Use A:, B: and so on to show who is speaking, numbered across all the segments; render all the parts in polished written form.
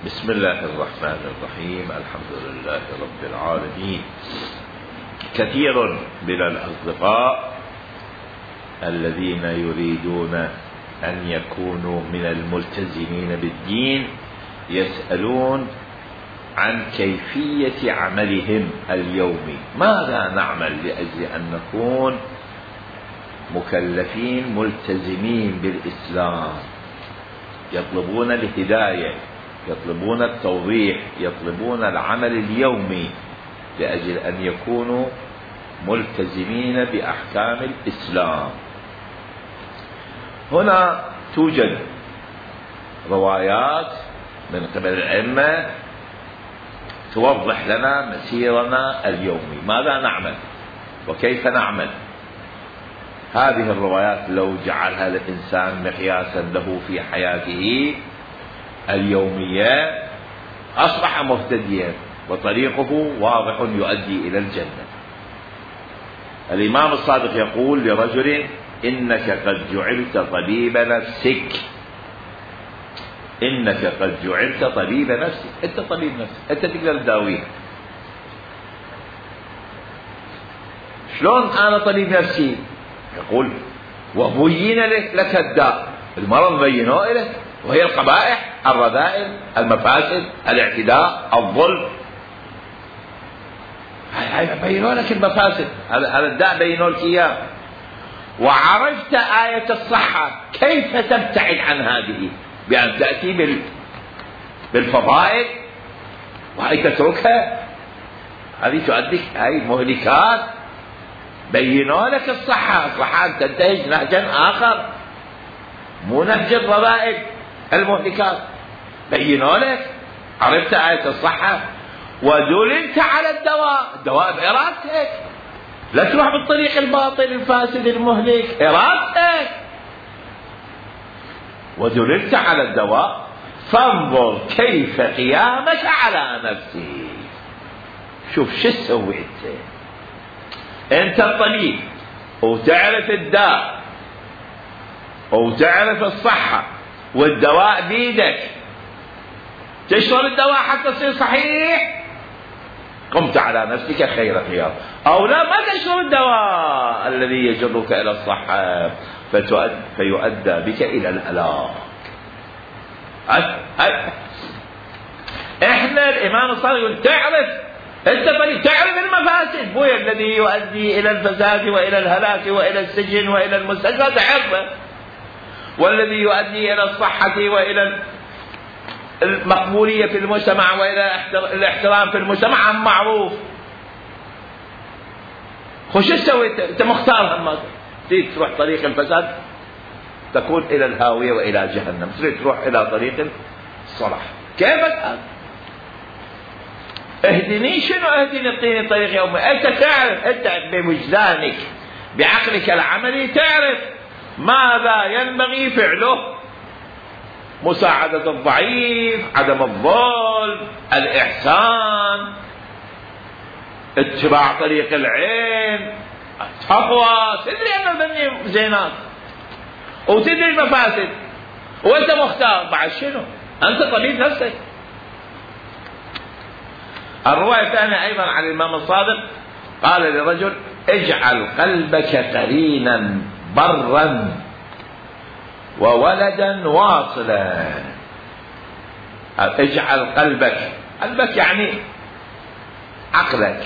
A: بسم الله الرحمن الرحيم. الحمد لله رب العالمين. كثير من الأصدقاء الذين يريدون أن يكونوا من الملتزمين بالدين يسألون عن كيفية عملهم اليومي. ماذا نعمل لأجل أن نكون مكلفين ملتزمين بالإسلام؟ يطلبون الهداية، يطلبون التوضيح، يطلبون العمل اليومي لأجل أن يكونوا ملتزمين بأحكام الإسلام. هنا توجد روايات من قبل الأئمة توضح لنا مسيرنا اليومي، ماذا نعمل وكيف نعمل. هذه الروايات لو جعلها الإنسان مقياسا له في حياته اليومية أصبح مهتديا وطريقه واضح يؤدي إلى الجنة. الإمام الصادق يقول لرجل: إنك قد جعلت طبيب نفسك. إنك قد جعلت طبيب نفسك. أنت طبيب نفسك، أنت تقدر تداويها. شلون أنا طبيب نفسي؟ يقول: وبين لك الداء، المرض بينوه لك، وهي القبائح، الرذائل، المفاسد، الاعتداء، الظلم. بينوا لك المفاسد، هذا الداء بينوا لك إياه. وعرفت آية الصحة، كيف تبتعد عن هذه؟ بأن تأتي بالفضائل وهي تتركها. هذه تؤديك، هاي مهلكات. بينوا لك الصحة أن تنتهج نهجا آخر، مو نهج الرذائل المهلكات. بينوا لك، عرفت آية الصحة، ودللت على الدواء بإرادتك، لا تروح بالطريق الباطل الفاسد المهلك، إرادتك. ودللت على الدواء، فانظر كيف قيامك على نفسك. شوف شو تسوي انت الطبيب، وتعرف الداء وتعرف الصحة، والدواء بيدك. تشرب الدواء حتى تصير صحيح، قمت على نفسك خير قيام. أو لا، ما تشرب الدواء الذي يجرك إلى الصحة فيؤدى بك إلى الهلاك. احنا الإمام الصادق يقول: تعرف انت تعرف المفاسد، هو الذي يؤدي إلى الفساد وإلى الهلاك وإلى السجن وإلى المستشفى، تعرفه. والذي يؤدي إلى الصحة وإلى المقبولية في المجتمع وإلى الاحترام في المجتمع معروف. خش تسوي انت مختار. هم تريد تروح طريق الفساد تكون إلى الهاوية وإلى جهنم، تريد تروح إلى طريق الصلاح. كيف اهدني؟ شنو اهدني؟ اعطيني طريق يومي. انت تعرف، انت بوجدانك بعقلك العملي تعرف ماذا ينبغي فعله: مساعدة الضعيف، عدم الظلم، الإحسان، اتباع طريق العلم، التقوى. تدري أن الذنب زينات وتدري المفاسد، وأنت مختار. بعد شنو؟ أنت طبيب نفسك. الرواية الثانية أيضا عن الإمام الصادق قال لرجل: اجعل قلبك قرينا برا وولدا واصلا. اجعل قلبك يعني عقلك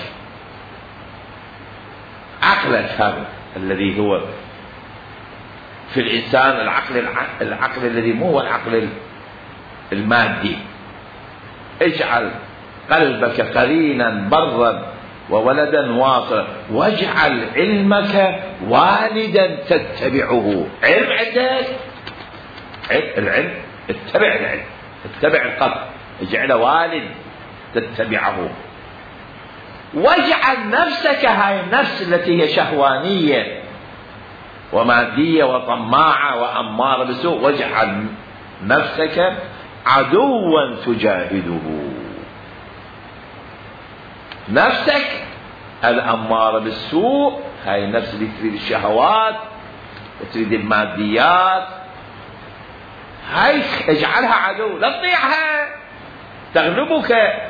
A: هذا الذي هو في الإنسان، العقل الذي مو هو العقل المادي. اجعل قلبك قرينا برا وولدا واصلا، واجعل علمك والدا تتبعه. علم عندك، العلم، اتبع العلم، اتبع القلب، اجعله والد تتبعه. واجعل نفسك، هاي النفس التي هي شهوانية ومادية وطماعة وأمارة بالسوء، واجعل نفسك عدوا تجاهده. نفسك الأمارة بالسوء، هاي النفس اللي تريد الشهوات وتريد الماديات، هاي اجعلها عدو، لا تطيعها. تغلبك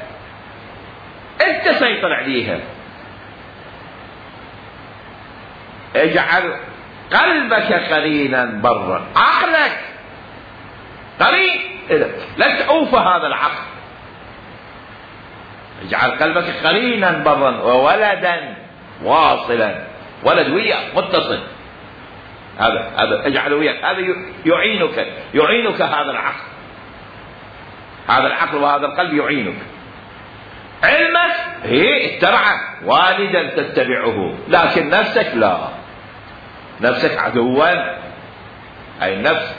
A: أنت سيطر عليها. اجعل قلبك قرينا برا، عقلك قرين لا تعوف هذا العقل. اجعل قلبك قرينا برا وولدا واصلا، ولد وياك متصل، هذا اجعله وياك، هذا يعينك هذا العقل، هذا العقل وهذا القلب يعينك. علمك هي اتبعك والدا تتبعه، لكن نفسك لا، نفسك عدوا، أي النفس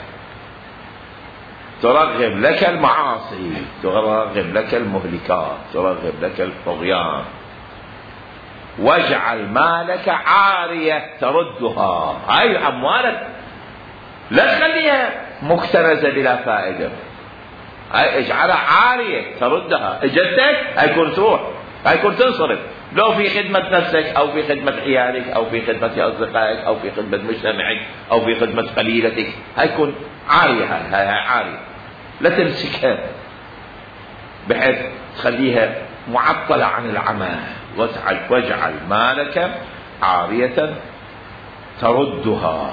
A: ترغب لك المعاصي، ترغب لك المهلكات، ترغب لك الطغيان. واجعل مالك عارية تردها، هاي أموالك لا تخليها مكتنزة بلا فائدة، هاي اجعلها عارية تردها. اجتك هيكون تروح، هيكون تنصرف، لو في خدمة نفسك أو في خدمة عيالك أو في خدمة أصدقائك أو في خدمة مجتمعك أو في خدمة قبيلتك، هيكون عارية، هاي عارية لا تمسكها بحيث تخليها معطلة عن العمل. واجعل مالك عارية تردها.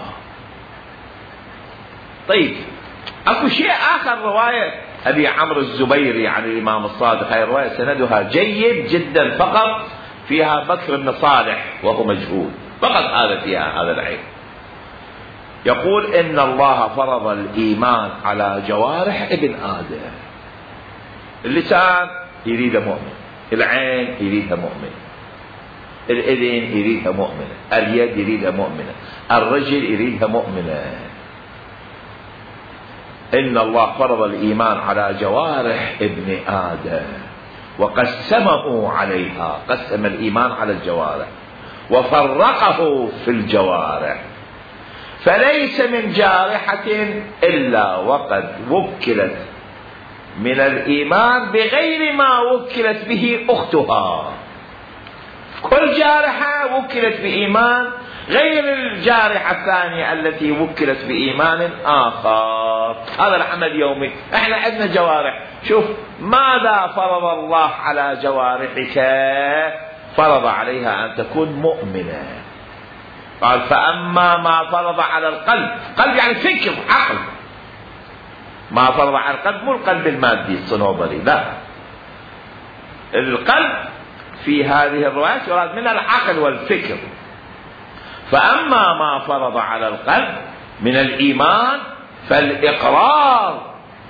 A: طيب اكو شيء اخر، رواية ابي عمرو الزبيري عن الامام الصادق، هاي الرواية سندها جيد جدا، فقط فيها بكر بن صالح وهو مجهول، فقط هذا فيها هذا العيب. يقول ان الله فرض الايمان على جوارح ابن ادم. اللسان يريد مؤمن، العين يريدها مؤمن، الاذن يريدها مؤمنة، اليد يريدها مؤمنة، الرجل يريدها مؤمنة. إن الله فرض الإيمان على جوارح ابن آدم وقسمه عليها، قسم الإيمان على الجوارح وفرقه في الجوارح، فليس من جارحة إلا وقد وكلت من الإيمان بغير ما وكلت به أختها. كل جارحة وكلت بإيمان غير الجارحة الثانية التي وكلت بإيمان آخر. هذا العمل اليومي. احنا عندنا جوارح، شوف ماذا فرض الله على جوارحك؟ فرض عليها أن تكون مؤمنة. قال فأما ما فرض على القلب، قلب يعني فكر عقل، ما فرض على القلب مو القلب المادي الصنوبري، لا، القلب في هذه الروايات يراد من العقل والفكر. فأما ما فرض على القلب من الإيمان فالإقرار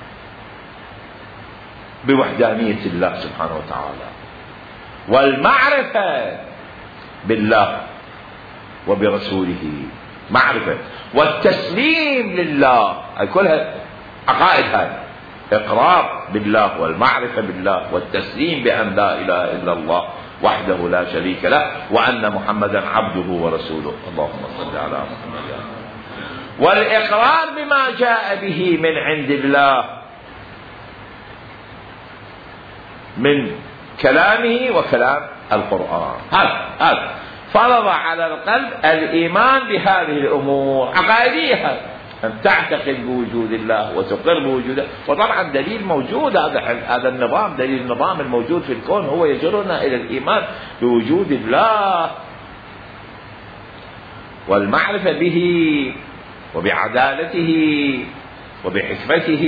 A: بوحدانية الله سبحانه وتعالى، والمعرفة بالله وبرسوله، معرفة، والتسليم لله، هاي كلها عقائد، هاي إقرار بالله والمعرفة بالله والتسليم بأن لا إله إلا الله وحده لا شريك له وأن محمدا عبده ورسوله. اللهم صل على محمد. والإقرار بما جاء به من عند الله من كلامه وكلام القرآن. هذا فرض على القلب الإيمان بهذه الأمور عقائدية، أن تعتقد بوجود الله وتقر بوجوده. وطبعا دليل موجود، هذا النظام، دليل النظام الموجود في الكون هو يجرنا إلى الإيمان بوجود الله والمعرفة به وبعدالته وبحكمته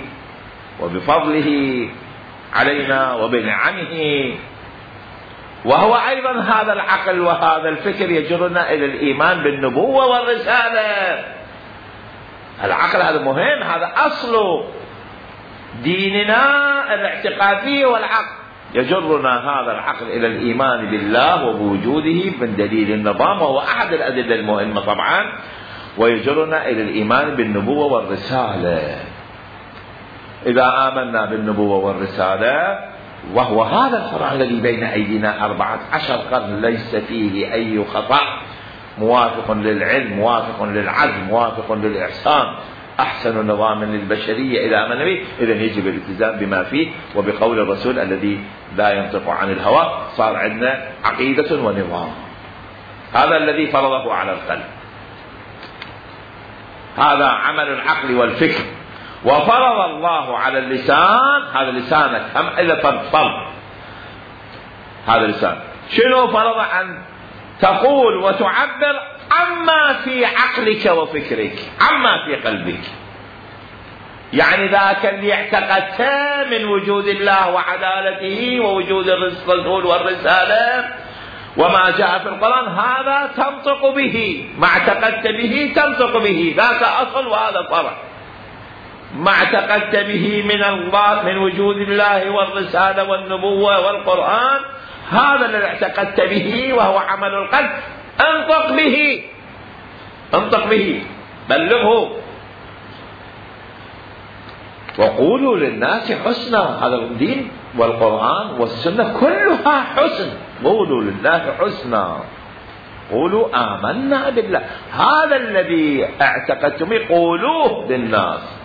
A: وبفضله علينا وبنعمه. وهو أيضا هذا العقل وهذا الفكر يجرنا إلى الإيمان بالنبوة والرسالة. العقل هذا مهم، هذا أصل ديننا الاعتقادي، والعقل يجرنا هذا العقل إلى الإيمان بالله وبوجوده من دليل النظام، وهو أحد الأدلة المهمة طبعا، ويجرنا إلى الإيمان بالنبوة والرسالة. إذا آمنا بالنبوة والرسالة، وهو هذا القرآن الذي بين أيدينا 14 قرن ليس فيه أي خطأ، موافق للعلم، موافق للعدل، موافق للإحسان، أحسن نظام للبشرية إذا آمن به، إذن يجب الالتزام بما فيه وبقول الرسول الذي لا ينطق عن الهوى. صار عندنا عقيدة ونظام، هذا الذي فرضه على القلب، هذا عمل العقل والفكر. وفرض الله على اللسان، هذا لسانك هم إذا فرض هذا اللسان، شنو فرض؟ أن تقول وتعبر عما في عقلك وفكرك، عما في قلبك، يعني ذاك اللي اعتقدت من وجود الله وعدالته ووجود الرسول والرسالة وما جاء في القرآن، هذا تنطق به، ما اعتقدت به تنطق به، ذاك أصل وهذا فرع. ما اعتقدت به من الله، من وجود الله والرسالة والنبوة والقرآن، هذا الذي اعتقدت به وهو عمل القلب، انطق به، انطق به، بلغه. وقولوا للناس حسنا، هذا الدين والقرآن والسنة كلها حسن. قولوا لله حسنا، قولوا آمنا بالله، هذا الذي اعتقدتم قولوه للناس.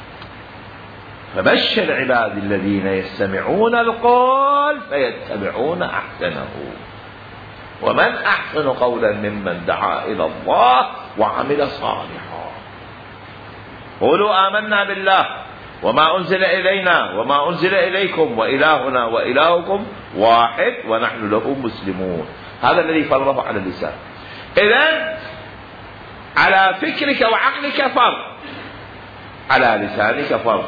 A: فبشر عبادي الذين يستمعون القول فيتبعون أحسنه، ومن أحسن قولا ممن دعا إلى الله وعمل صالحا. قولوا آمنا بالله وما أنزل إلينا وما أنزل إليكم وإلهنا وإلهكم واحد ونحن له مسلمون. هذا الذي فرضه على اللسان. إذن على فكرك وعقلك فرض، على لسانك فرض.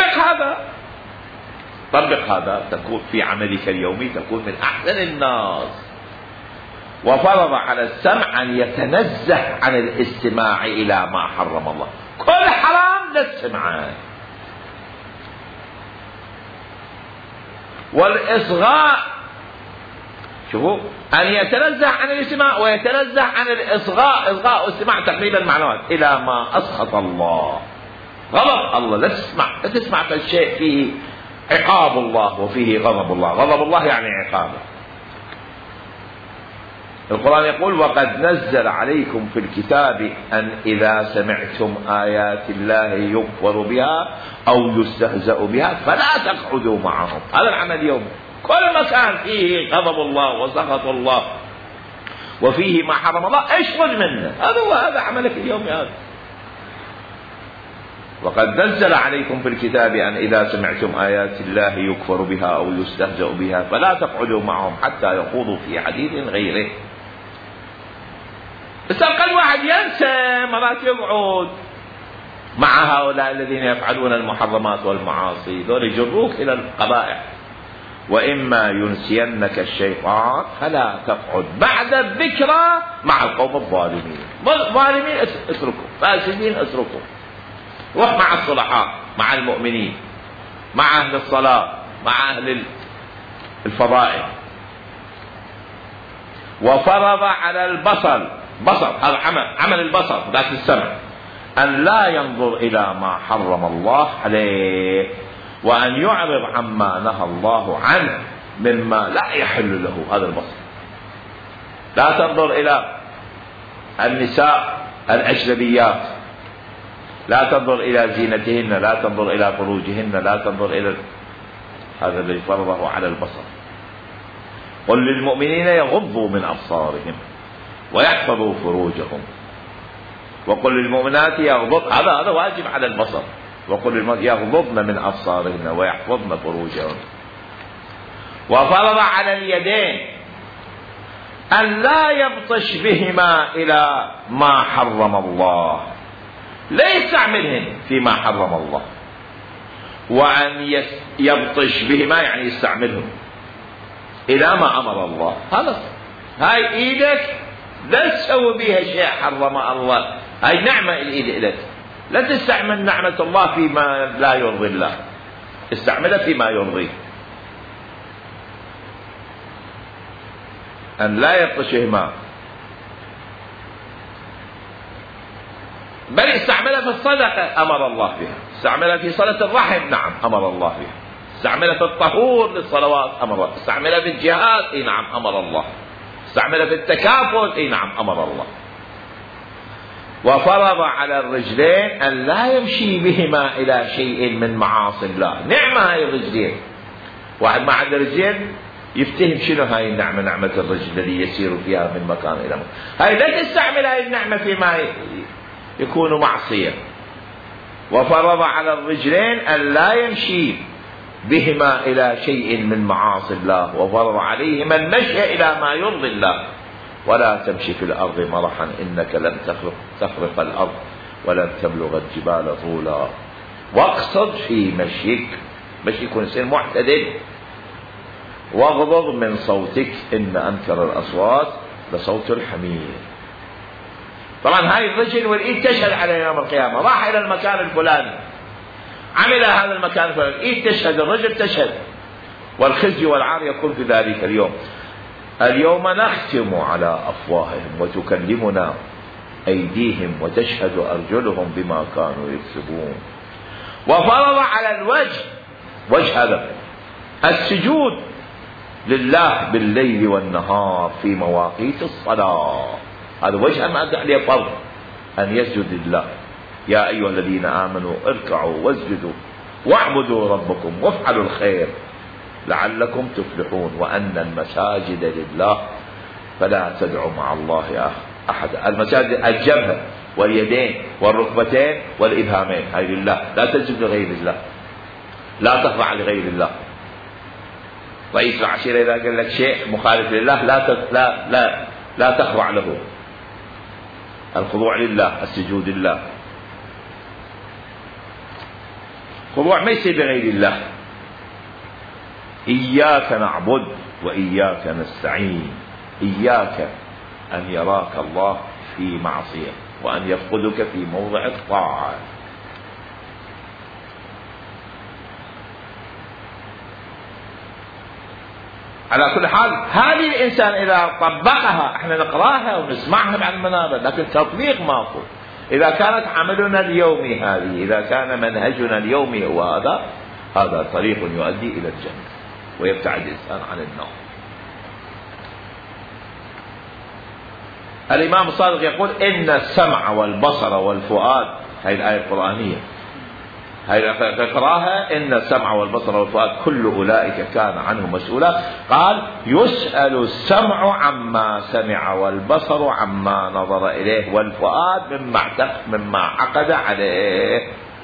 A: طبق هذا تكون في عملك اليومي، تكون من أحسن الناس. وفرض على السمع أن يتنزه عن الاستماع إلى ما حرم الله، كل حرام لا تسمعه. والإصغاء، شوفوا، أن يتنزه عن الاستماع ويتنزه عن الإصغاء. إصغاء واستماع تقريبا معنوات، إلى ما أسخط الله، غضب الله. لا تسمع في الشيء فيه عقاب الله وفيه غضب الله. غضب الله يعني عقابه. القرآن يقول وقد نزل عليكم في الكتاب أن إذا سمعتم آيات الله يكفر بها أو يستهزأ بها فلا تقعدوا معهم. هذا العمل اليوم، كل مكان فيه غضب الله وسخط الله وفيه ما حرم الله اشغل منه. هذا عملك اليوم هذا. وقد نزل عليكم في الكتاب أن إذا سمعتم آيات الله يكفر بها أو يستهزأ بها فلا تقعدوا معهم حتى يخوضوا في حديث غيره. بس أقل واحد ينسى مرات يقعد مع هؤلاء الذين يفعلون المحرمات والمعاصي، دول يجروك إلى القبائح. وإما ينسينك الشيطان فلا تقعد بعد الذكرى مع القوم الظالمين. الظالمين اتركوا، فاسدين اتركوا، روح مع الصلحاء، مع المؤمنين، مع أهل الصلاة، مع أهل الفضائل. وفرض على البصر، هذا عمل البصر ذات السمع، أن لا ينظر إلى ما حرم الله عليه، وأن يعرض عما نهى الله عنه مما لا يحل له. هذا البصر. لا تنظر إلى النساء الأجنبيات، لا تنظر إلى زينتهن، لا تنظر إلى فروجهن، لا تنظر إلى، هذا الذي فرضه على البصر. قل للمؤمنين يغضوا من أبصارهم ويحفظوا فروجهم، وقل للمؤمنات يغضضن، هذا واجب على البصر. وقل للمؤمنات يغضضن من أبصارهن ويحفظن فروجهن. وفرض على اليدين أن لا يبطش بهما إلى ما حرم الله، لا يستعملهن فيما حرم الله، وأن يبطش بهما يعني يستعملهم إلى ما أمر الله. هذا هاي إيدك لا تسوي بها شيء حرم الله، هاي نعمة الإيد لك، لا تستعمل نعمة الله فيما لا يرضي الله، استعملها فيما يرضيه. أن لا يبطشهما، بل استعملها في الصدقة أمر الله بها، استعملها في صلة الرحم نعم أمر الله بها، استعملها في الطهور للصلوات أمر الله، استعملها في الجهاد نعم أمر الله، استعملها في التكافل نعم أمر الله. وفرض على الرجلين أن لا يمشي بهما إلى شيء من معاصي الله. نعمة هاي الرجلين، واحد ما عنده رجلين يفتهم شنو هاي النعمة، نعمة الرجل الذي يسير فيها من مكان إلى مكان. هاي لا تستعمل هاي النعمة فيما يكون معصية، وفرض على الرجلين أن لا يمشي بهما إلى شيء من معاصي الله، وفرض عليهما المشي إلى ما يرضي الله. ولا تمشي في الأرض مرحا إنك لن تخرق الأرض ولن تبلغ الجبال طولا. واقصد في مشيك، مشي يكون سير معتدل. واغضض من صوتك إن أنكر الأصوات لصوت الحمير. طبعا هاي الرجل والإيد تشهد على يوم القيامة. راح إلى المكان الفلاني، عمل هذا المكان الفلاني، الإيد تشهد، الرجل تشهد، والخزي والعار يكون في ذلك اليوم. اليوم نختم على أفواههم وتكلمنا أيديهم وتشهد أرجلهم بما كانوا يكسبون. وفرض على الوجه، وجه هذا السجود لله بالليل والنهار في مواقيت الصلاة. هذا وجه ما أدى عليه فرض أن يسجد لله. يا أيها الذين آمنوا اركعوا واسجدوا واعبدوا ربكم وافعلوا الخير لعلكم تفلحون وأن المساجد لله فلا تدعوا مع الله أحد. المساجد الجبهة واليدين والركبتين والإبهامين هاي لله، لا تسجد لغير الله، لا تخضع لغير الله. رئيس العشيرة إذا قال لك شيء مخالف لله لا تخضع له. الخضوع لله، السجود لله، خضوع ما يصير لغير الله. إياك نعبد وإياك نستعين. إياك أن يراك الله في معصية وأن يفقدك في موضع الطاعة. على كل حال هذه الإنسان إذا طبقها، احنا نقراها ونسمعها عن المنابر، لكن تطبيق ماكو. إذا كانت عملنا اليومي هذه، إذا كان منهجنا اليومي هو هذا طريق يؤدي إلى الجنة ويبتعد الإنسان عن النار. الإمام الصادق يقول إن السمع والبصر والفؤاد، هذه الآية القرآنية، هذه تقراها، إن السمع والبصر والفؤاد كل أولئك كان عنه مسؤولا. قال يسأل السمع عما سمع والبصر عما نظر إليه والفؤاد مما عقد عليه.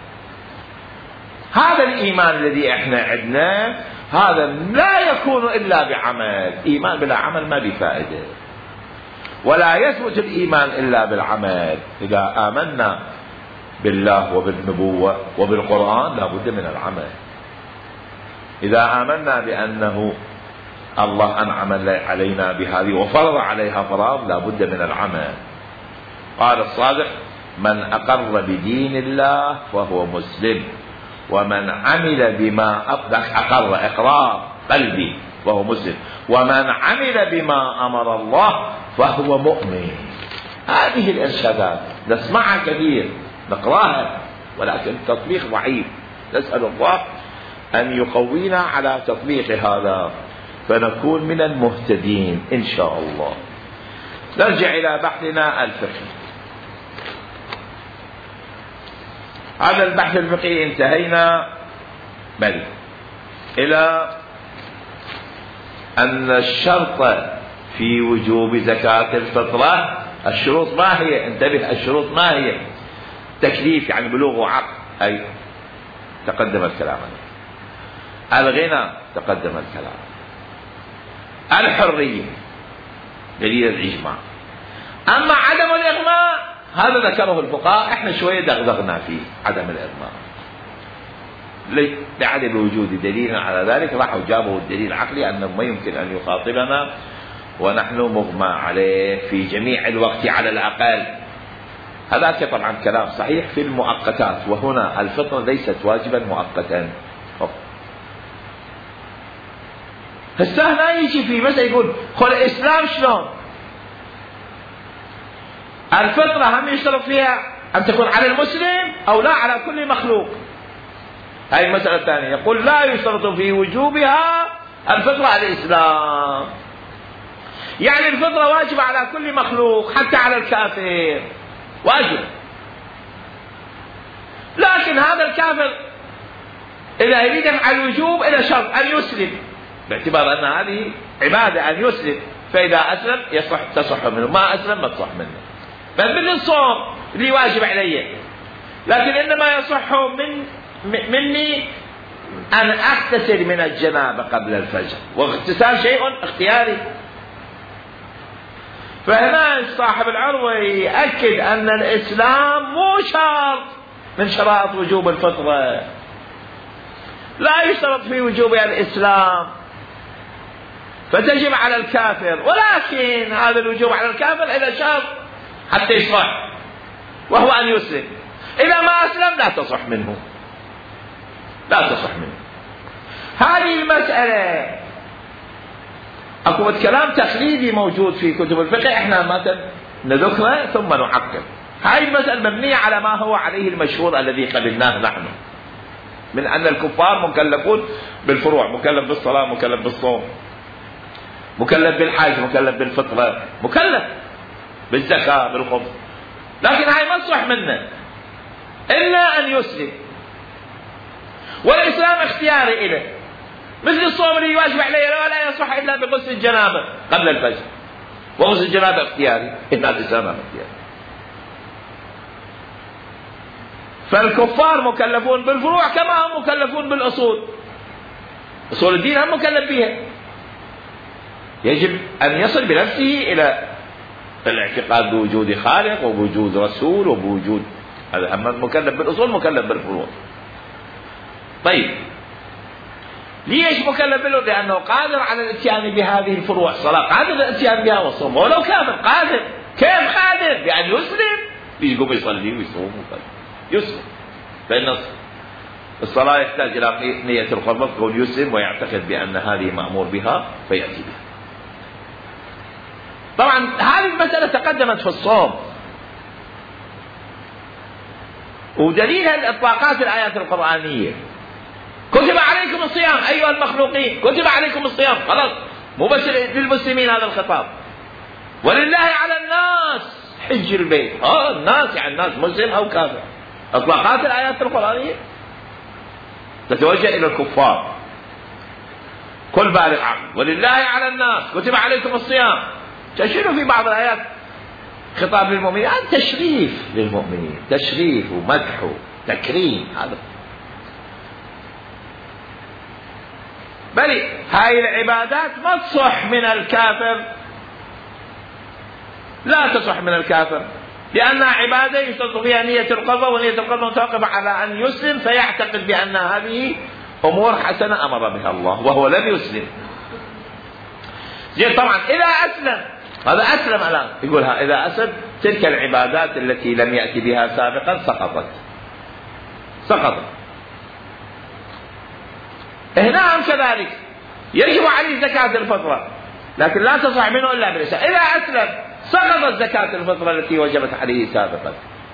A: هذا الإيمان الذي احنا عندنا هذا لا يكون إلا بعمل. إيمان بلا عمل ما بفائدة، ولا يثبت الإيمان إلا بالعمل. إذا آمنا بالله وبالنبوة وبالقرآن لا بد من العمل. إذا آمنا بأنه الله أنعم علينا بهذه وفرض عليها فراض لا بد من العمل. قال الصادق من أقر بدين الله فهو مسلم، ومن عمل بما أقر إقرار قلبي فهو مسلم، ومن عمل بما أمر الله فهو مؤمن. هذه الإرشادات نسمعها كثير، نقراها، ولكن التطبيق ضعيف. نسأل الله أن يقوينا على تطبيق هذا فنكون من المهتدين إن شاء الله. نرجع إلى بحثنا الفقهي. هذا البحث الفقهي انتهينا إلى أن الشرط في وجوب زكاة الفطرة، الشروط ما هي؟ انتبه، الشروط ما هي؟ تكليف يعني بلوغ وعقل، أي تقدم الكلام عليه. الغنى تقدم الكلام. الحرية دليل الإجماع. أما عدم الإغماء هذا ذكره الفقهاء، احنا شوية دغدغنا فيه عدم الإغماء لعدم وجود دليل على ذلك. راحوا جابوا الدليل العقلي أنه ما يمكن أن يخاطبنا ونحن مغمى عليه في جميع الوقت على الأقل. هذاك طبعا كلام صحيح في المؤقتات، وهنا الفطرة ليست واجبا مؤقتا. هسه هنا يجي في مسألة يقول خل الإسلام شلون؟ الفطرة هم يشترط فيها أن تكون على المسلم أو لا على كل مخلوق. هاي المسألة الثانية، يقول لا يشترط في وجوبها الفطرة على الإسلام، يعني الفطرة واجبة على كل مخلوق حتى على الكافر واجب. لكن هذا الكافر إذا يريد على الوجوب إلى شرط أن يسلم، باعتبار أن هذه عبادة أن يسلم، فإذا أسلم تصح منه، ما أسلم ما تصح منه. بل من الصوم اللي واجب عليه لكن إنما يصح مني أن أغتسل من الجنابة قبل الفجر، واغتسال شيء اختياري. فهنا صاحب العروة يأكد أن الإسلام مو شرط من شرائط وجوب الفطرة، لا يشترط في وجوبها الإسلام فتجب على الكافر، ولكن هذا الوجوب على الكافر إذا شرط حتى يصح، وهو أن يسلم. إذا ما أسلم لا تصح منه، لا تصح منه. هذه المسألة أكو كلام تقليدي موجود في كتب الفقه، احنا ما نذكره ثم نعقب. هذه المسألة مبنية على ما هو عليه المشهور الذي قبلناه نحن من أن الكفار مكلفون بالفروع، مكلف بالصلاة، مكلف بالصوم، مكلف بالحج، مكلف بالفطرة، مكلف بالزكاة، بالخبز، لكن هاي ما تصح منه إلا أن يسلم، والإسلام اختياري إله، مثل الصوم اللي يواجب عليه ولا يصح إلا بغسل الجنابة قبل الفجر، وغسل الجنابة اختياري، إن الإسلام اختياري. فالكفار مكلفون بالفروع كما هم مكلفون بالأصول، أصول الدين هم مكلف بها، يجب أن يصل بنفسه إلى الاعتقاد بوجود خالق وبوجود رسول وبوجود هذا. أما مكلف بالأصول مكلف بالفروع. طيب ليش مكلف بالفروع؟ لأنه قادر على الاتيان بهذه الفروع، صلاة قادر على الاتيان بها، والصوم ولو كافر قادر. كيف قادر؟ بأن يسلم، بيقوم يصلي ويصوم يسلم. فإن الصلاة يحتاج إلى نية القلب، يقول يسلم ويعتقد بأن هذه مأمور بها فيأتي بها. طبعا هذه المسألة تقدمت في الصوم، ودليلها الإطلاقات الآيات القرآنية. كتب عليكم الصيام أيها المخلوقين، كتب عليكم الصيام، خلاص مو بس للمسلمين هذا الخطاب. ولله على الناس حج البيت، الناس يعني الناس مسلم أو كافر. إطلاقات الآيات القرآنية تتوجه إلى الكفار، كل بالغ عقل. ولله على الناس كتب عليكم الصيام، تشير في بعض الآيات خطاب للمؤمنين، تشريف للمؤمنين، تشريف ومدح وتكريم. هذا بل هاي العبادات ما تصح من الكافر، لا تصح من الكافر، لأنها عبادة يشترط فيها نية القضاء، ونية القضاء متوقفة على أن يسلم، فيعتقد بأن هذه أمور حسنة أمر بها الله وهو لم يسلم. طبعا إذا أسلم، هذا أسلم الآن، يقولها إذا أسلم تلك العبادات التي لم يأتي بها سابقا سقطت. هنا هم كذلك يجب عليه زكاة الفطرة، لكن لا تصح منه إلا بالإسلام. إذا أسلم سقطت زكاة الفطرة التي وجبت عليه سابقا.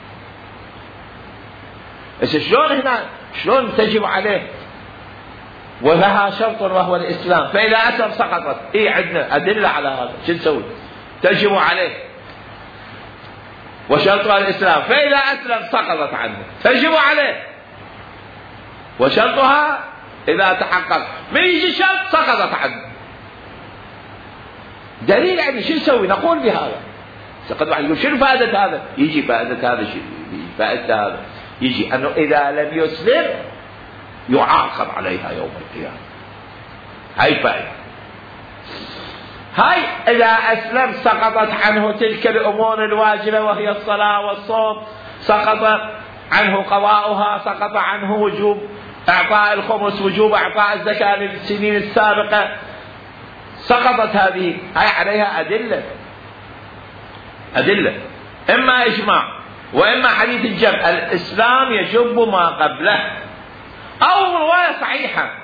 A: شلون هنا شلون تجب عليه ولها شرط وهو الإسلام؟ فإذا أسلم سقطت. عندنا أدلة على هذا، شو نسوي؟ تجب عليه وشرطها الإسلام، فإذا أسلم سقطت عنه، تجب عليه وشرطها إذا تحقق. من يجي شرط سقطت عنه. دليل يعني شو نسوي؟ نقول بهذا. قد واحد يقول شنو فائدة هذا؟ يجي فائدة هذا، فائدة هذا يجي أنه إذا لم يسلم يعاقب عليها يوم القيامة. هاي فائدة. هاي إذا أسلم سقطت عنه تلك الأمور الواجبة وهي الصلاة والصوم، سقط عنه قضاؤها، سقط عنه وجوب إعطاء الخمس، وجوب إعطاء الزكاة للسنين السابقة، سقطت هذه. هاي عليها أدلة إما إجماع وإما حديث الجمع، الإسلام يجب ما قبله، أو رواية صحيحة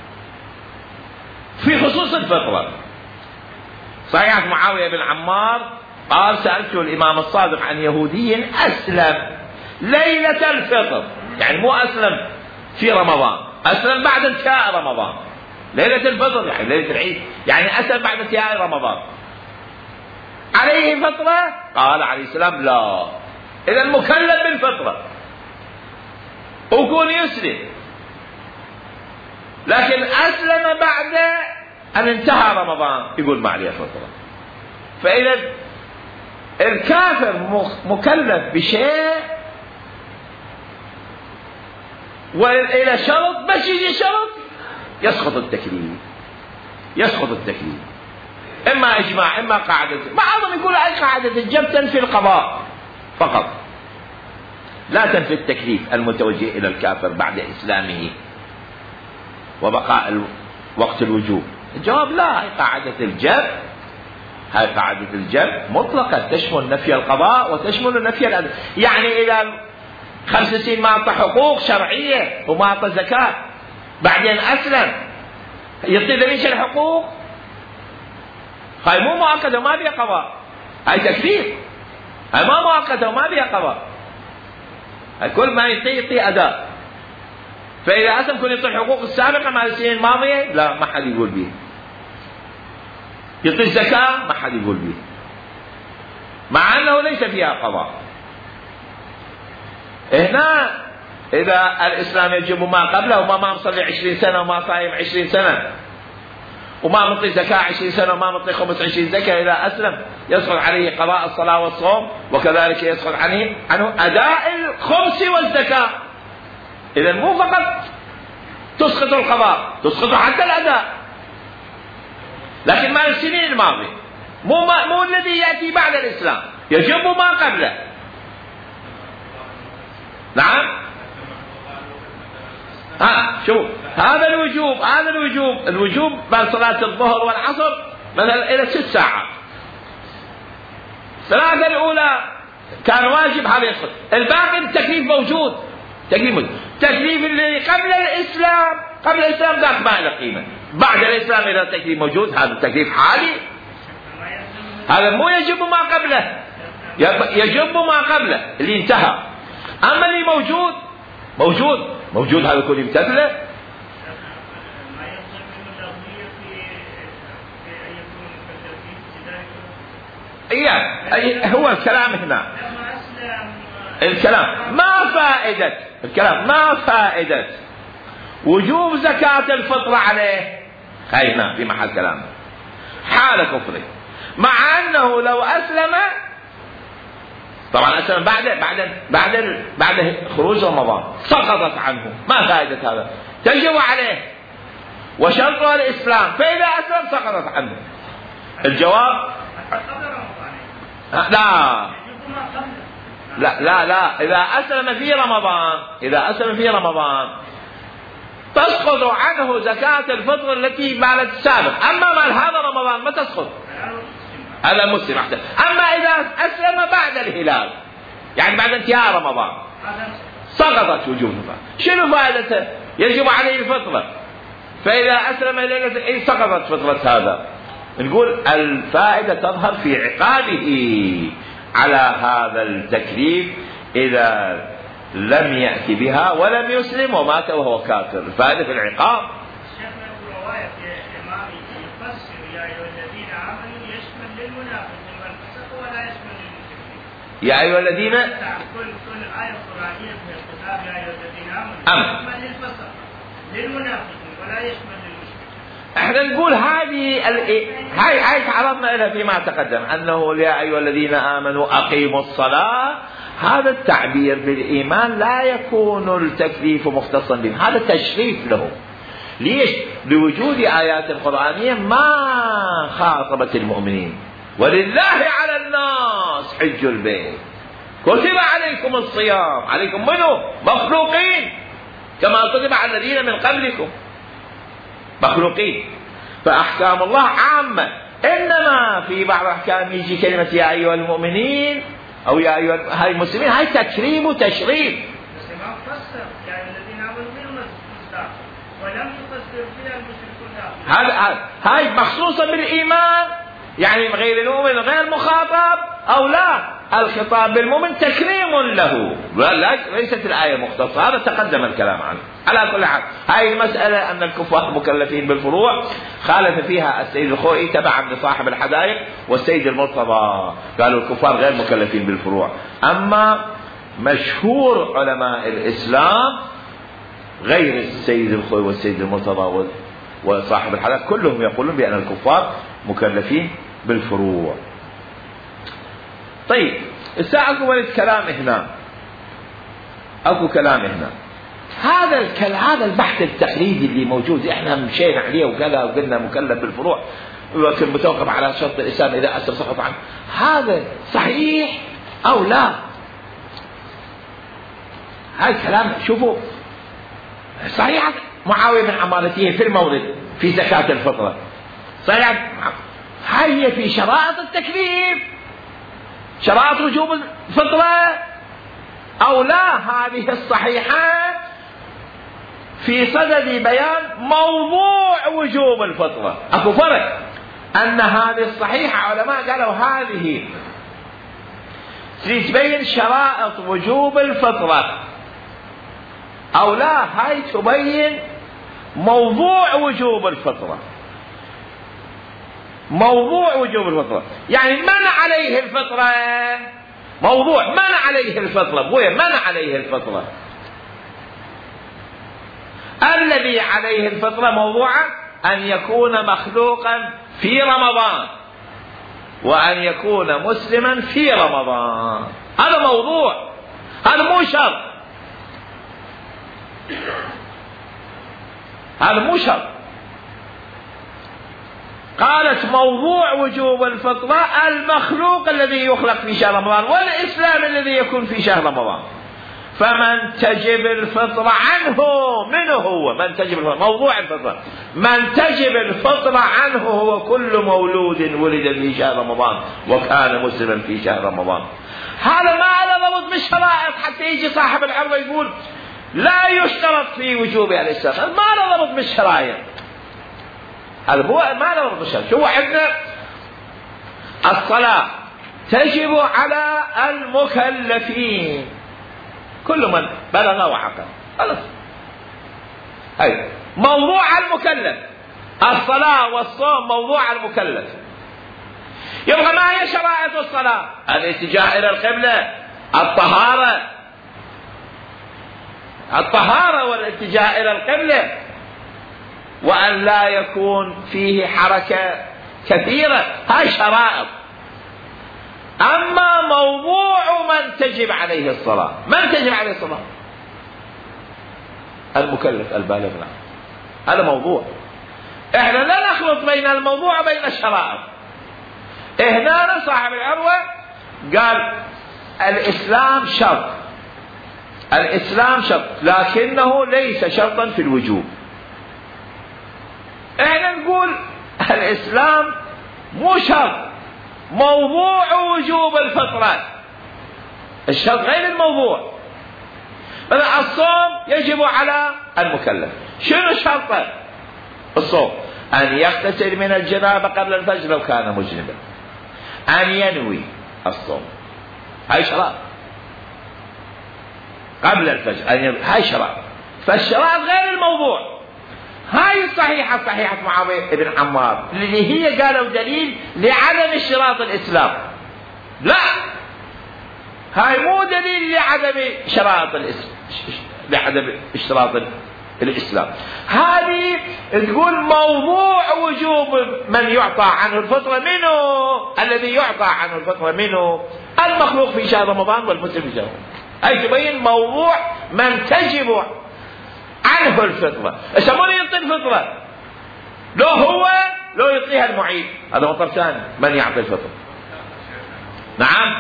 A: في خصوص الفطرة. صحيح معاوية بن عمار قال سألت الإمام الصادق عن يهودي أسلم ليلة الفطر، يعني مو أسلم في رمضان، أسلم بعد انتهاء رمضان. ليلة الفطر يعني ليلة العيد، يعني أسلم بعد انتهاء رمضان، عليه فطرة؟ قال عليه السلام لا. إذا مكلف بالفطرة ويكون يسلم، لكن أسلم بعد أن انتهى رمضان يقول ما عليه فطرة. فإذا الكافر مكلف بشيء وإلى شرط، بس يجي شرط يسقط التكليف، يسقط التكليف. إما إجماع إما قاعدة. بعضهم يقول أي قاعدة الجب تنفي القضاء فقط، لا تنفي التكليف المتوجه إلى الكافر بعد إسلامه وبقاء وقت الوجوب. الجواب لا، هي قاعدة الجب، هاي قاعدة الجب مطلقة تشمل نفي القضاء وتشمل نفي الأداء. يعني إذا 5 سنين ما أعطى حقوق شرعية وما أعطى زكاة بعدين أسلم، يعطي ذلك الحقوق، هاي مو مؤكدة وما بيها قضاء، هاي تكليف، هاي ما مؤكدة وما بيها قضاء، هاي كل ما يعطي أداء. فإذا أسلم كل يعطي الحقوق السابقة مع السنين الماضية لا، ما حد يقول به. يعطي الزكاة ما حد يقول به، مع أنه ليس فيها قضاء. هنا إذا الإسلام يجب ما قبله، وما مصلي 20 سنة وما صايم 20 سنة وما مطي زكاة 20 سنة وما مطي خمس 20 زكاة، إذا أسلم يسقط عليه قضاء الصلاة والصوم، وكذلك يسقط عنه أداء الخمس والزكاة. إذا مو فقط تسقط القضاء، تسقط حتى الأداء، لكن مال السنين الماضية، مو الذي يأتي بعد الإسلام، يجب ما قبله. نعم، شوف هذا الوجوب بعد صلاة الظهر والعصر مثلا إلى 6 ساعات، 3 الأولى كان واجب، هذا يسقط. الباقي التكليف موجود، تكليف اللي قبل الإسلام ذاك ما له قيمة، بعد الإسلام إذا التكليف موجود هذا التكليف حالي، هذا مو يجب ما قبله، يجب ما قبله اللي انتهى. أما اللي موجود هذا كله يمتثله. هو الكلام هنا، الكلام ما فائدة وجوب زكاة الفطر عليه، هاي هنا في محل كلامه حال كفره، مع أنه لو أسلم، طبعا أسلم بعد خروج رمضان، سقطت عنه، ما فائدة هذا؟ تجب عليه وشرطه الإسلام، فإذا أسلم سقطت عنه. الجواب لا، إذا أسلم في رمضان تسقط عنه زكاة الفطر التي مالت السابق. أما مال هذا رمضان ما تسقط، هذا المسلم أحسن. أما إذا أسلم بعد الهلال، يعني بعد انتهاء رمضان، سقطت وجوبها. شنو فائدته؟ يجب عليه الفطرة، فإذا أسلم ليلة سقطت فطرة هذا. نقول الفائدة تظهر في عقابه على هذا التكليف إذا لم يأتي بها ولم يسلم ومات وهو كافر، الفائدة في العقاب. يا أيها الذين كل آية قرآنية في الكتاب يا أيها الذين آمنوا يشمل للفسق للمنافقين ولا يشمل للمشركين. احنا نقول هاي تعرضنا لها فيما تقدم، أنه يا أيها الذين آمنوا أقيموا الصلاة، هذا التعبير بالإيمان لا يكون التكليف مختصا بهم، هذا تشريف له. ليش؟ لوجود آيات قرآنية ما خاطبت المؤمنين. ولله على الناس حج البيت، كتب عليكم الصيام، عليكم منه مخلوقين كما كتب على الذين من قبلكم مخلوقين. فأحكام الله عامة، إنما في بعض الأحكام يجي كلمة يا أيها المؤمنين أو يا أيها هاي المسلمين، هاي تكريم وتشريف.
B: بس ما فسر يا أيها الذين آمنوا بالمسلمين ولم يفسر فيها المشركون.
A: هاي مخصوصة بالإيمان، يعني غير المؤمن غير مخاطب أو لا، الخطاب بالمؤمن تكريم له، ليست الآية مختصة. هذا تقدم الكلام عنه. على كل حال هاي المسألة أن الكفار مكلفين بالفروع، خالف فيها السيد الخوئي تبعا لصاحب الحدائق والسيد المرتضى، قالوا الكفار غير مكلفين بالفروع. أما مشهور علماء الإسلام غير السيد الخوئي والسيد المرتضى وصاحب الحدائق كلهم يقولون بأن الكفار مكلفين بالفروع. طيب الساعة أكو كلام هنا، هذا البحث التقليدي اللي موجود احنا مشينا عليه وكذا وقلنا مكلف بالفروع ولكن متوقف على شرط الإسلام إذا أثر سقط عنه، هذا صحيح أو لا؟ هذا الكلام شوفوا صحيح. معاوية بن عمارته في المولد في زكاة الفطرة صحيح، هي في شرائط التكليف، شرائط وجوب الفطرة أو لا؟ هذه الصحيحة في صدد بيان موضوع وجوب الفطرة. أكو فرق أن هذه الصحيحة علماء قالوا هذه تبين شرائط وجوب الفطرة أو لا، هاي تبين موضوع وجوب الفطرة. موضوع وجوب الفطرة يعني من عليه الفطرة، موضوع من عليه الفطرة، بويا من عليه الفطرة. الذي عليه الفطرة موضوعا أن يكون مخلوقا في رمضان وأن يكون مسلما في رمضان، هذا موضوع، هذا مو شرط، هذا مو شرط. قالت موضوع وجوب الفطرة المخلوق الذي يخلق في شهر رمضان والإسلام الذي يكون في شهر رمضان، فمن تجب الفطرة عنه، منه هو من تجب الفطرة، موضوع الفطرة من تجب الفطرة عنه هو كل مولود ولد في شهر رمضان وكان مسلما في شهر رمضان. هذا ما له ضبط بالشرائط حتى يجي صاحب العرض يقول لا يشترط في وجوبها الإسلام، ما له ضبط بالشرائط، هذا هو ما له ضبط بالشرائط. شو عندنا الصلاة تجب على المكلفين، كل من بلغ وعقل، خلاص هاي موضوع المكلف. الصلاة والصوم موضوع المكلف. يبقى ما هي شرائط الصلاة؟ الاتجاه إلى القبلة، الطهارة والاتجاه إلى القبلة، وأن لا يكون فيه حركة كثيرة، هاي شرائط. أما موضوع من تجب عليه الصلاة، من تجب عليه الصلاة؟ المكلف البالغ، هذا موضوع. احنا لا نخلط بين الموضوع وبين الشرائط. هنا صاحب العروة قال الإسلام شرط، الإسلام شرط لكنه ليس شرطا في الوجوب. احنا نقول الإسلام مو شرط، موضوع وجوب الفطرة، الشرط غير الموضوع. مثلا الصوم يجب على المكلف، شنو شرطه الصوم؟ أن يغتسل من الجنابة قبل الفجر لو كان مجنبا، أن ينوي الصوم، هاي شرط قبل الفجر، أن ينوي، هاي شرط. فالشرط غير الموضوع. هاي الصحيحة صحيحة معاوية بن عمار اللي هي قالوا دليل لعدم اشتراط الإسلام، لا هاي مو دليل لعدم شرائط الإسلام، لعدم اشتراط الإسلام. هذه تقول موضوع وجوب من يعطى عنه الفطرة منه، الذي يعطى عنه الفطرة منه المخلوق في شهر رمضان والمسلم في شهر رمضان. هاي تبين موضوع من تجب عنه الفطرة. من يعطي الفطرة؟ لو هو لو يعطيها المعيد، هذا مطلب ثاني. من يعطي الفطرة؟ نعم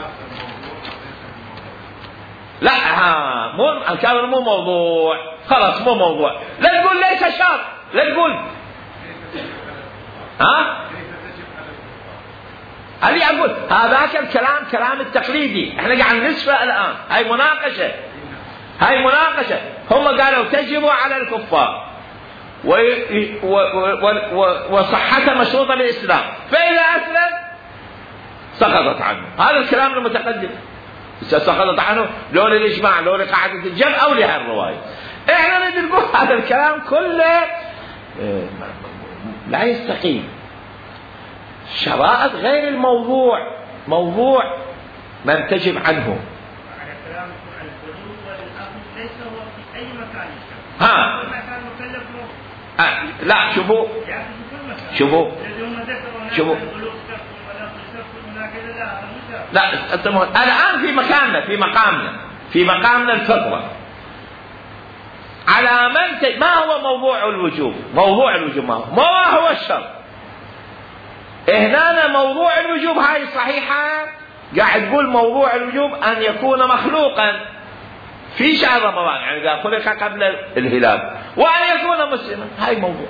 A: لا مو كان مو موضوع، خلاص مو موضوع. لا تقول ليس شرط، لا تقول هذه أقول هذاك الكلام كلام التقليدي، احنا قاعد نسفه الآن. هاي مناقشة، هاي مناقشة. هم قالوا تجب على الكفار وصحتها مشروطة بالإسلام، فإذا أسلم سقطت عنه. هذا الكلام المتقدم سقطت عنه لو للإجماع لو لقاعدة الجمع أو لهالرواية. إحنا نريد نقول هذا الكلام كله لا يستقيم. شرائط غير الموضوع، موضوع من تجب عنه. لا شوفوا لا الآن في مقامنا الفطرة. على من ما هو موضوع الوجوب؟ موضوع الوجوب ما هو الشرط؟ هنا موضوع الوجوب هاي صحيحة، قاعد تقول موضوع الوجوب أن يكون مخلوقا في شهر رمضان، يعني إذا خلق قبل الهلال، وأن يكون مسلما. هاي موضوع،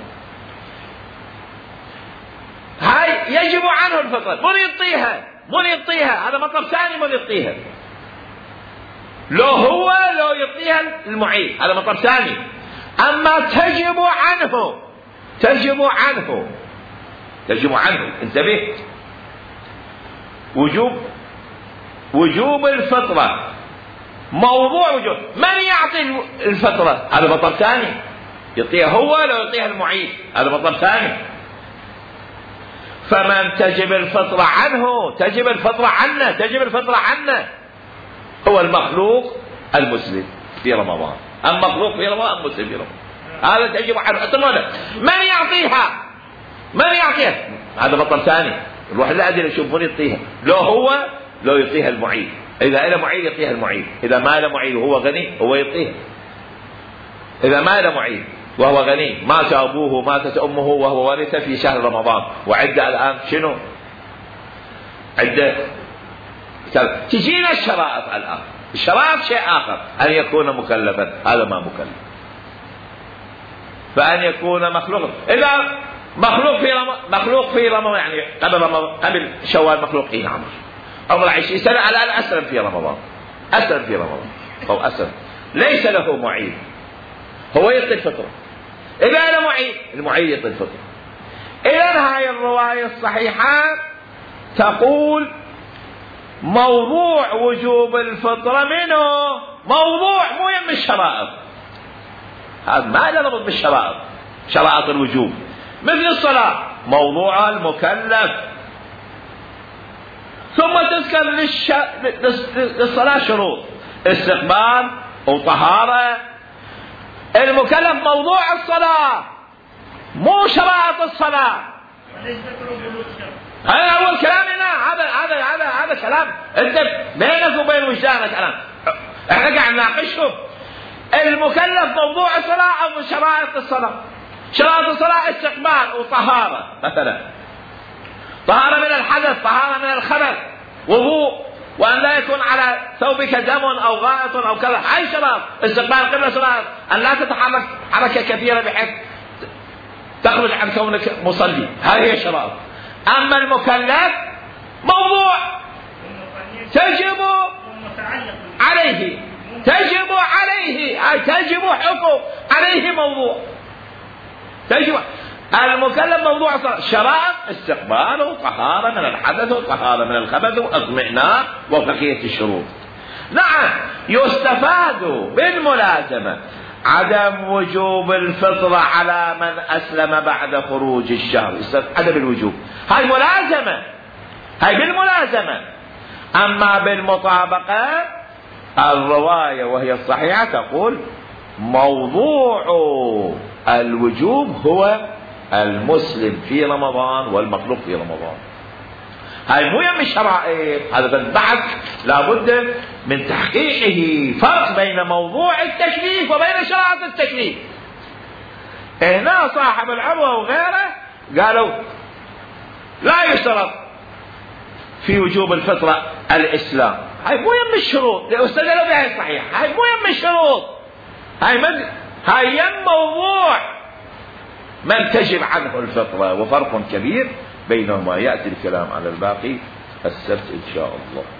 A: هاي يجب عنه الفطر. من يعطيها هذا مطلب ثاني. من يعطيها لو هو لو يعطيها المعين هذا مطلب ثاني. أما تجب عنه انتبه. وجوب الفطرة موضوع وجوب. من يعطي الفطرة هذا مطلب ثاني. يعطيها هو لو يعطيها المعين هذا مطلب ثاني. فمن تجب الفطرة عنه هو المخلوق المسلم في رمضان. المخلوق في رمضان، المسلم في رمضان، هذا تجب عنه. من يعطيها هذا مطلب ثاني. نروح للأدلة نشوف من يعطيها. لو يعطيها المعين، إذا إلى معين يعطيها المعين، إذا ما له معين وهو غني هو يعطيها. إذا ما له معين وهو غني، مات أبوه ماتت أمه وهو ورث في شهر رمضان، وعدة الآن شنو؟ عدة. تجينا الشرائط الآن. الشرائط شيء آخر، أن يكون مكلفا، هذا ما مكلف. فأن يكون مخلوق، إذا مخلوق في رمضان يعني قبل شوال مخلوق نعم عمر 20 سنة الآن أسلم في رمضان أو أسلم ليس له معين، هو يعطي الفطرة. إذا له معين، المعين يعطي الفطرة. إذن هاي الرواية الصحيحة تقول موضوع وجوب الفطرة منه موضوع مو يم الشرائط. هذا ما له ربط بالشرائط، شرائط الوجوب. مثل الصلاة موضوع المكلف. ثم تذكر للصلاة شروط استقبال وطهارة. المكلف موضوع الصلاة مو شرائط الصلاة. هذا أول كلام هنا. هذا كلام أنت بينك وبين وجدانك. الآن احنا قاعد نناقشهم. المكلف موضوع الصلاة أو شرائط الصلاة؟ شرائط الصلاة استقبال وطهارة، مثلا طهارة من الحدث، طهارة من الخبث، وضوء، وأن لا يكون على ثوبك دم أو غائط أو كذا. هاي شرائط استقبال قبل صلاة، أن لا تتحرك حركة كثيرة بحيث تخرج عن كونك مصلي. هذه هي شرائط. أما المكلف موضوع تجب عليه تجب حكم عليه موضوع تجب. المكلف موضوع شرائط استقبال وطهارة من الحدث وطهارة من الخبث واطمئنان وبقية الشروط. نعم يستفاد بالملازمة عدم وجوب الفطرة على من أسلم بعد خروج الشهر. عدم الوجوب هاي ملازمة، هاي بالملازمة. أما بالمطابقة الرواية وهي الصحيحة تقول موضوع الوجوب هو المسلم في رمضان والمخلوق في رمضان. هاي مو يم الشرائط. هذا بالبحث لابد من تحقيقه فرق بين موضوع التكليف وبين شرائط التكليف. هنا صاحب العروة وغيره قالوا لا يشترط في وجوب الفطرة الإسلام. هاي مو يم الشروط، استدلوا بها الصحيح. هاي مو يم الشروط، هاي يم موضوع من تجب عنه الفطرة، وفرق كبير بينهما. يأتي الكلام على الباقي السبت إن شاء الله.